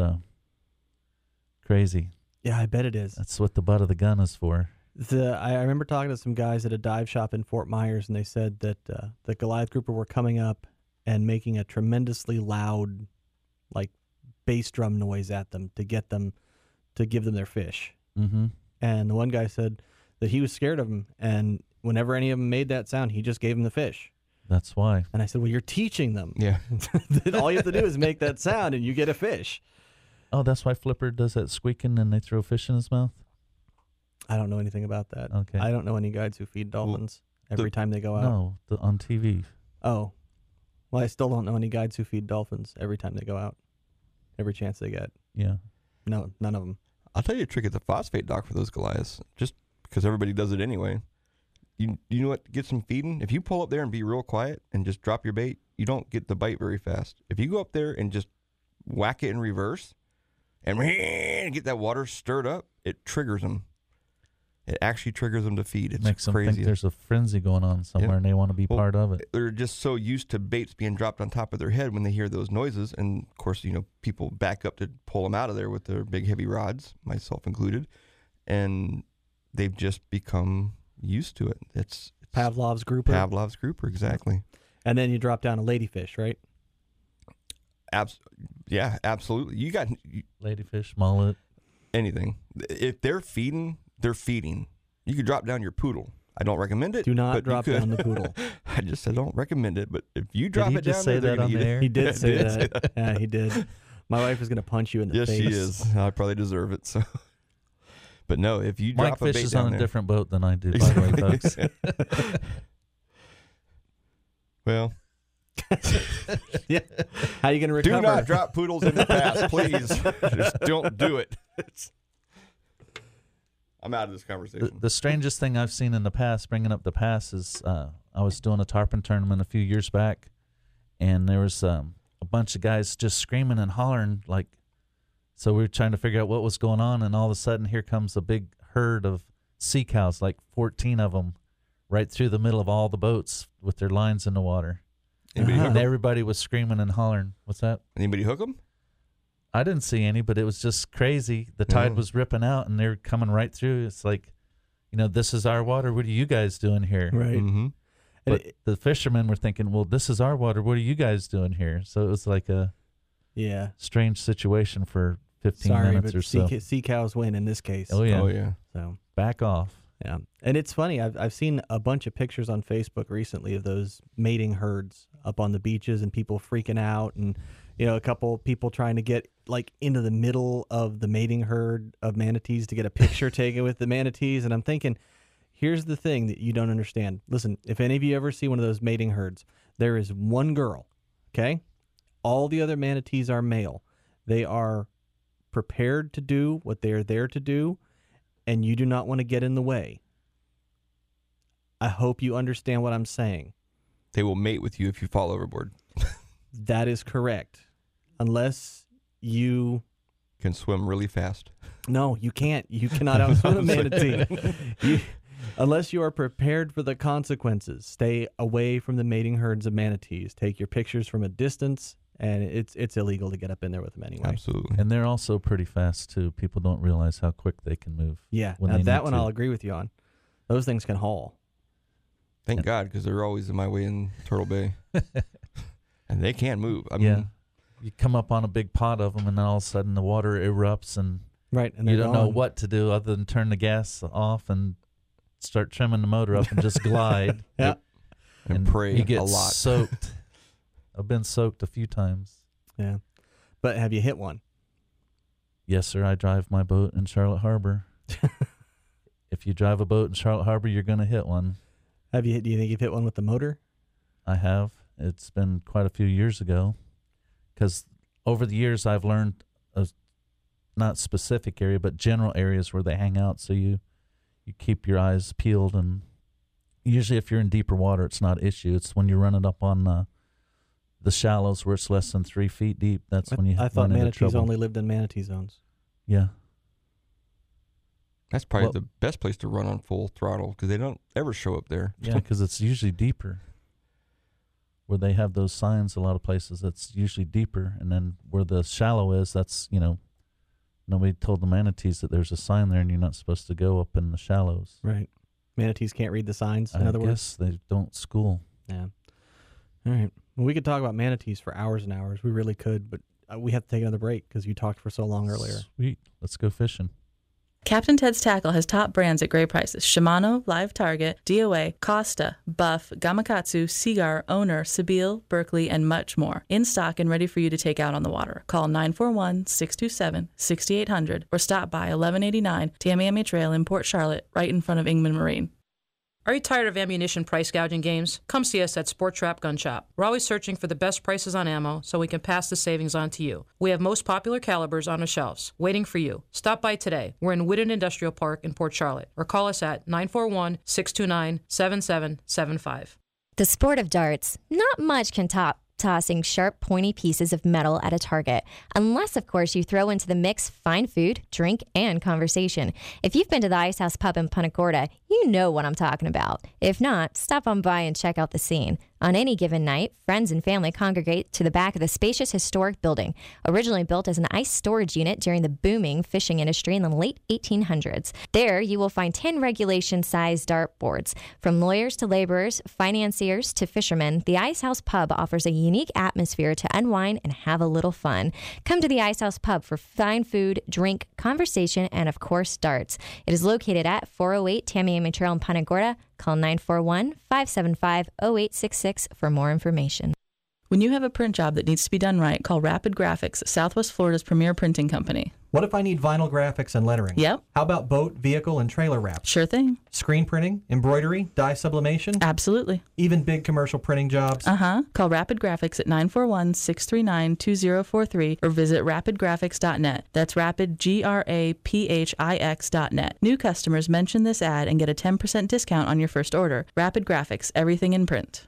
crazy. Yeah, I bet it is. That's what the butt of the gun is for. I remember talking to some guys at a dive shop in Fort Myers, and they said that the Goliath grouper were coming up and making a tremendously loud, like, bass drum noise at them to get them to give them their fish. Mm-hmm. And the one guy said that he was scared of them, and whenever any of them made that sound, he just gave them the fish. That's why. And I said, well, you're teaching them. Yeah. That all you have to do is make that sound, and you get a fish. Oh, that's why Flipper does that squeaking and they throw fish in his mouth? I don't know anything about that. Okay. I don't know any guides who feed dolphins every time they go out. No, on TV. Oh. Well, I still don't know any guides who feed dolphins every time they go out. Every chance they get. Yeah. No, none of them. I'll tell you a trick at the phosphate dock for those Goliaths, just because everybody does it anyway. You know what gets them feeding? If you pull up there and be real quiet and just drop your bait, you don't get the bite very fast. If you go up there and just whack it in reverse and get that water stirred up, it triggers them. It actually triggers them to feed. It's makes them crazy. think there's a frenzy going on somewhere, and they want to be part of it. They're just so used to baits being dropped on top of their head when they hear those noises. And, of course, people back up to pull them out of there with their big, heavy rods, myself included. And they've just become used to it. It's Pavlov's grouper. Pavlov's grouper, exactly. And then you drop down a ladyfish, right? Yeah, absolutely. You got ladyfish, mullet, anything. If they're feeding, they're feeding. You could drop down your poodle. I don't recommend it. Do not drop down the poodle. I just said don't recommend it, but if you drop it down there, they're going to eat it. He did say that. Yeah, he did. My wife is going to punch you in the face. Yes, she is. I probably deserve it. So, but no, if you Mike drop a bait fishes down on there, a different boat than I do, by the way, folks. Well, yeah. How are you going to recover? Do not drop poodles in the past, please. Just don't do it. I'm out of this conversation. The strangest thing I've seen in the past, bringing up the past, is I was doing a tarpon tournament a few years back, and there was a bunch of guys just screaming and hollering, so we were trying to figure out what was going on, and all of a sudden here comes a big herd of sea cows, like 14 of them, right through the middle of all the boats with their lines in the water. And everybody was screaming and hollering. What's that? Anybody hook them? I didn't see any, but it was just crazy. The tide was ripping out, and they're coming right through. It's like, this is our water. What are you guys doing here? Right. Mm-hmm. But the fishermen were thinking, well, this is our water. What are you guys doing here? So it was like a strange situation for 15 minutes or so. Sea cows win in this case. Oh, yeah. Oh, yeah. So back off. Yeah. And it's funny. I've seen a bunch of pictures on Facebook recently of those mating herds up on the beaches and people freaking out, and a couple people trying to get into the middle of the mating herd of manatees to get a picture taken with the manatees. And I'm thinking, here's the thing that you don't understand. Listen, if any of you ever see one of those mating herds, there is one girl, okay? All the other manatees are male. They are prepared to do what they are there to do, and you do not want to get in the way. I hope you understand what I'm saying. They will mate with you if you fall overboard. That is correct. Unless you can swim really fast. No, you can't. You cannot outswim a manatee. Unless you are prepared for the consequences, stay away from the mating herds of manatees. Take your pictures from a distance, and it's illegal to get up in there with them anyway. Absolutely. And they're also pretty fast, too. People don't realize how quick they can move. Yeah, now that one I'll agree with you on. Those things can haul. Thank God, because they're always in my way in Turtle Bay. And they can't move. I Yeah. mean, You come up on a big pot of them, and then all of a sudden the water erupts, and Right. And you they're don't know gone. what to do other than turn the gas off and start trimming the motor up and just glide. Yeah. and pray You get a lot. soaked. I've been soaked a few times. Yeah. But have you hit one? Yes, sir. I drive my boat in Charlotte Harbor. If you drive a boat in Charlotte Harbor, you're going to hit one. Do you think you've hit one with the motor? I have. It's been quite a few years ago. Because over the years, I've learned not specific area, but general areas where they hang out. So you keep your eyes peeled. And usually if you're in deeper water, it's not an issue. It's when you're running up on the shallows where it's less than 3 feet deep. That's when you I thought run into manatees trouble. only lived in manatee zones. Yeah. That's probably Well- the best place to run on full throttle because they don't ever show up there. Yeah, because it's usually deeper. Where they have those signs, a lot of places, it's usually deeper. And then where the shallow is, that's, nobody told the manatees that there's a sign there and you're not supposed to go up in the shallows. Right. Manatees can't read the signs, in I other words? guess they don't school. Yeah. All right. Well, we could talk about manatees for hours and hours. We really could, but we have to take another break because you talked for so long earlier. Sweet. Let's go fishing. Captain Ted's Tackle has top brands at great prices. Shimano, Live Target, DOA, Costa, Buff, Gamakatsu, Seagar, Owner, Sebile, Berkeley, and much more. In stock and ready for you to take out on the water. Call 941-627-6800 or stop by 1189 Tamiami Trail in Port Charlotte, right in front of Ingman Marine. Are you tired of ammunition price gouging games? Come see us at Sport Trap Gun Shop. We're always searching for the best prices on ammo so we can pass the savings on to you. We have most popular calibers on the shelves, waiting for you. Stop by today. We're in Whitton Industrial Park in Port Charlotte, or call us at 941-629-7775. The sport of darts, not much can top tossing sharp, pointy pieces of metal at a target, unless, of course, you throw into the mix fine food, drink, and conversation. If you've been to the Ice House Pub in Punta Gorda, you know what I'm talking about. If not, stop on by and check out the scene. On any given night, friends and family congregate to the back of the spacious historic building, originally built as an ice storage unit during the booming fishing industry in the late 1800s. There, you will find 10 regulation-sized dart boards. From lawyers to laborers, financiers to fishermen, the Ice House Pub offers a unique atmosphere to unwind and have a little fun. Come to the Ice House Pub for fine food, drink, conversation, and, of course, darts. It is located at 408 Tamiami Trail in Punta Gorda. Call 941-575-0866 for more information. When you have a print job that needs to be done right, call Rapid Graphics, Southwest Florida's premier printing company. What if I need vinyl graphics and lettering? Yep. How about boat, vehicle, and trailer wraps? Sure thing. Screen printing, embroidery, dye sublimation? Absolutely. Even big commercial printing jobs? Call Rapid Graphics at 941-639-2043 or visit rapidgraphics.net. That's rapid, GRAPHIX.net. New customers mention this ad and get a 10% discount on your first order. Rapid Graphics, everything in print.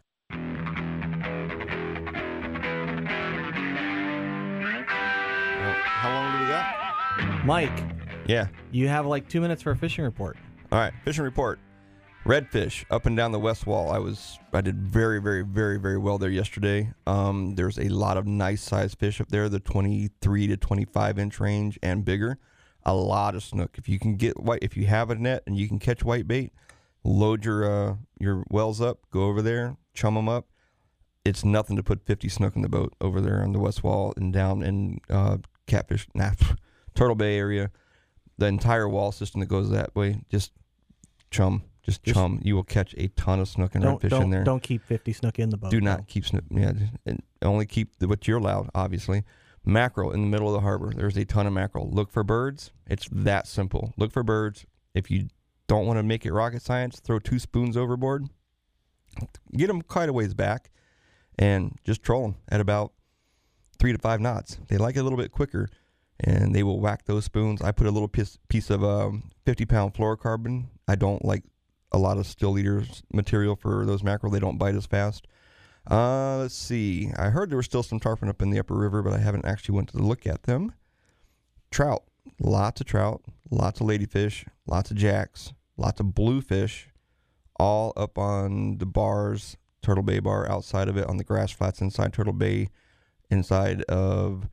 How long do we got? Mike, Yeah. you have like 2 minutes for a fishing report. All right. Fishing report. Redfish up and down the west wall. I did very, very, very, very well there yesterday. There's a lot of nice sized fish up there, the 23 to 25 inch range and bigger. A lot of snook. If you can get if you have a net and you can catch white bait, load your wells up, go over there, chum them up. It's nothing to put 50 snook in the boat over there on the west wall and down in Turtle Bay area. The entire wall system that goes that way, just chum. You will catch a ton of snook and redfish in there. Don't keep 50 snook in the boat. Do not keep snook. Yeah, and only keep what you're allowed, obviously. Mackerel in the middle of the harbor. There's a ton of mackerel. Look for birds. It's that simple. Look for birds. If you don't want to make it rocket science, throw 2 spoons overboard. Get them quite a ways back and just troll them at about 3 to 5 knots. They like it a little bit quicker, and they will whack those spoons. I put a little piece of 50-pound fluorocarbon. I don't like a lot of still leaders material for those mackerel. They don't bite as fast. Let's see. I heard there was still some tarpon up in the upper river, but I haven't actually went to look at them. Trout. Lots of trout. Lots of ladyfish. Lots of jacks. Lots of bluefish. All up on the bars, Turtle Bay bar, outside of it, on the grass flats inside Turtle Bay, inside of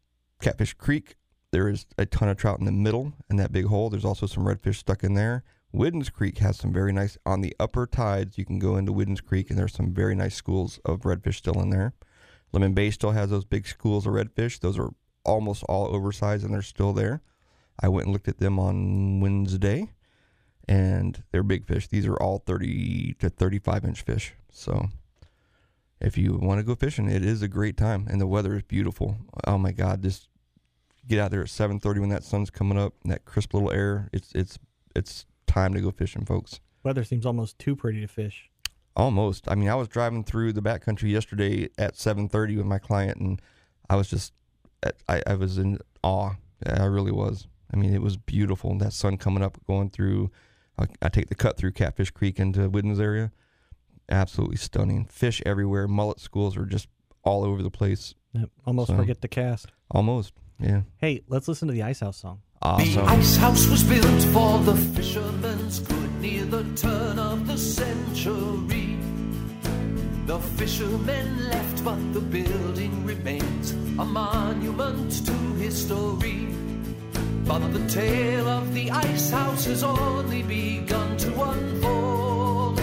Catfish Creek. There is a ton of trout in the middle in that big hole. There's also some redfish stuck in there. Whiddens Creek has some very nice, on the upper tides, you can go into Whiddens Creek, and there's some very nice schools of redfish still in there. Lemon Bay still has those big schools of redfish. Those are almost all oversized, and they're still there. I went and looked at them on Wednesday, and they're big fish. These are all 30 to 35-inch fish. So if you want to go fishing, it is a great time, and the weather is beautiful. Oh, my God, just get out there at 7:30 when that sun's coming up, and that crisp little air. It's time to go fishing, folks. Weather seems almost too pretty to fish. Almost. I mean, I was driving through the backcountry yesterday at 7:30 with my client, and I was just, I was in awe. I really was. I mean, it was beautiful. That sun coming up, going through. I take the cut through Catfish Creek into Whiddens area. Absolutely stunning. Fish everywhere. Mullet schools are just all over the place. Yep. Almost forget to cast. Almost. Yeah. Hey, let's listen to the Ice House song. Awesome. The ice house was built for the fishermen's good near the turn of the century. The fishermen left, but the building remains a monument to history. But the tale of the ice house has only begun to unfold.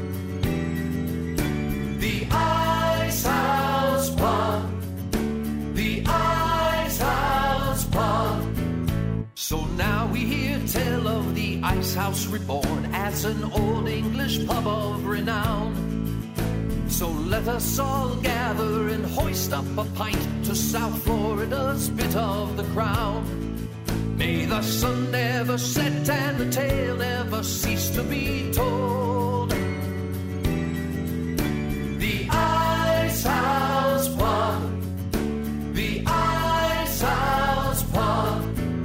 The ice house pond, the ice house pond. So now we hear tell of the Ice House reborn as an old English pub of renown. So let us all gather and hoist up a pint to South Florida's bit of the crown. May the sun never set and the tale never cease to be told. The Ice House pond, the Ice House pond.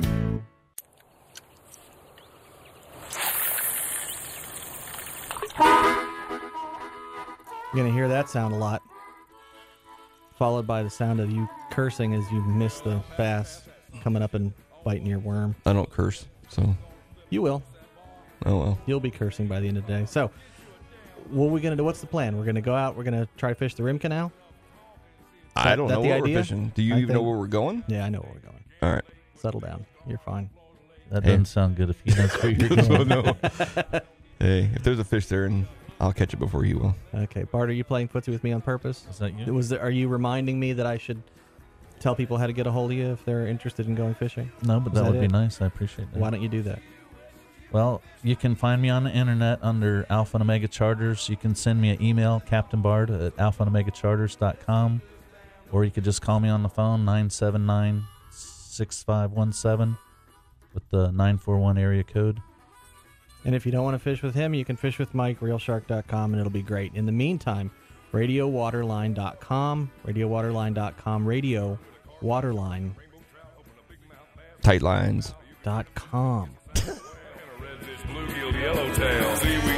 You're going to hear that sound a lot, followed by the sound of you cursing as you miss the bass coming up and biting your worm. I don't curse, so. You will. Oh, well. You'll be cursing by the end of the day. So, what are we going to do? What's the plan? We're going to go out, we're going to try to fish the Rim Canal? I don't know what we're fishing. Do you even know where we're going? Yeah, I know where we're going. All right. Settle down. You're fine. That doesn't sound good if he knows where you're going. No. Hey, if there's a fish there, and I'll catch it before you will. Okay. Bart, are you playing footsie with me on purpose? Is that you? Are you reminding me that I should tell people how to get a hold of you if they're interested in going fishing? No, but that would be nice. I appreciate that. Why don't you do that? Well, you can find me on the internet under Alpha and Omega Charters. You can send me an email, captainbard@alphaandomegacharters.com, or you could just call me on the phone, 979-6517 with the 941 area code. And if you don't want to fish with him, you can fish with Mike, realshark.com, and it'll be great. In the meantime, radiowaterline.com, Radio Waterline. Tight lines. .com. Bluegill yellowtail, seaweed